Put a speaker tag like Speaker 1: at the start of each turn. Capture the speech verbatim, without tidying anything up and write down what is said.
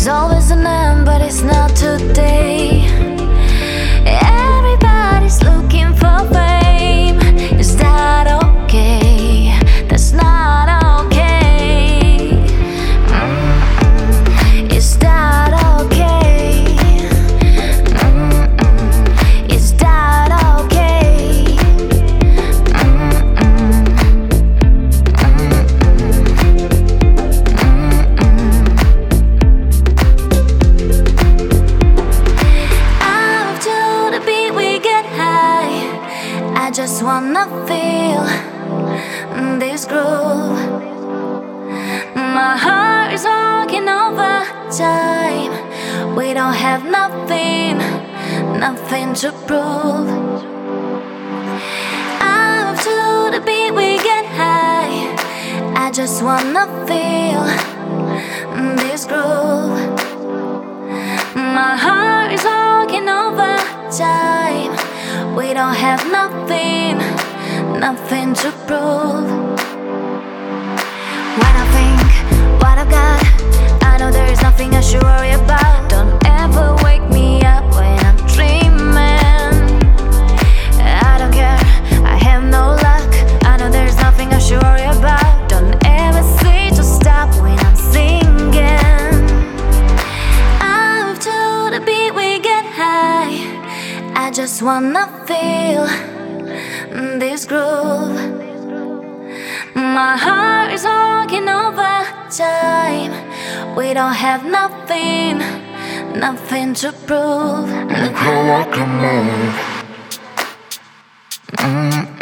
Speaker 1: There's always an end, but it's not today. Everybody's looking for fame. Is that okay? That's not okay. Mm-mm. Is that okay? Mm-mm. Is that okay? Mm-mm. I just wanna feel this groove. My heart is working overtime. We don't have nothing, nothing to prove. Up to the beat we get high. I just wanna feel this groove. My heart is working overtime. We don't have nothing, nothing to prove. When I think what I've got, I know there is nothing I should worry about. Don't ever wake me up when I'm dreaming. I don't care, I have no luck. I know there's nothing I should worry about. Don't ever say to stop when I'm singing. Up to the beat we get high. I just wanna feel this groove. My heart is working overtime. We don't have nothing, nothing to prove.
Speaker 2: Look how I can move. Mm.